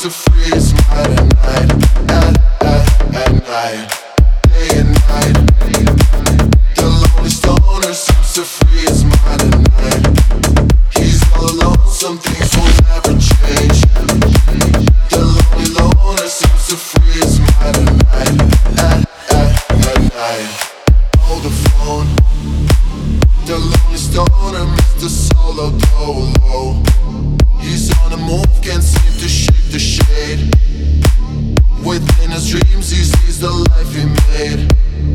to free his mind at night, at night, day and night. The lonely stoner seems to free his mind at night. He's all alone, some things will never change. The lonely loner seems to free his mind at night, at night. Hold the phone. The lonely stoner, Mr. Solo Dolo. He's on the move, can't seem to shake the shade. Within his dreams he sees the life he made.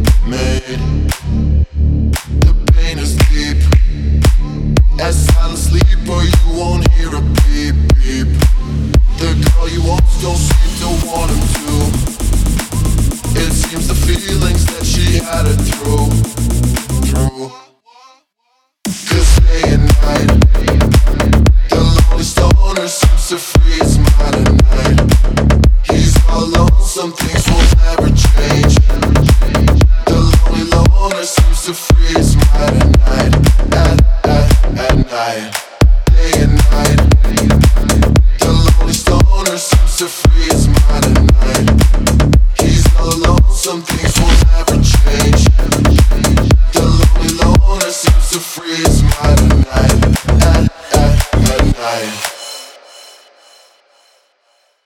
The pain is deep. As silent sleeper you won't hear a beep, beep. The girl you want don't seem to want him to. It seems the feelings that she had it through. Cause day and night, the lonely stoner seems to free his mind at night. He's all alone, some things will never change. The lonely loner seems to free his mind at night, at night, day and night. The lonely stoner seems to free his mind.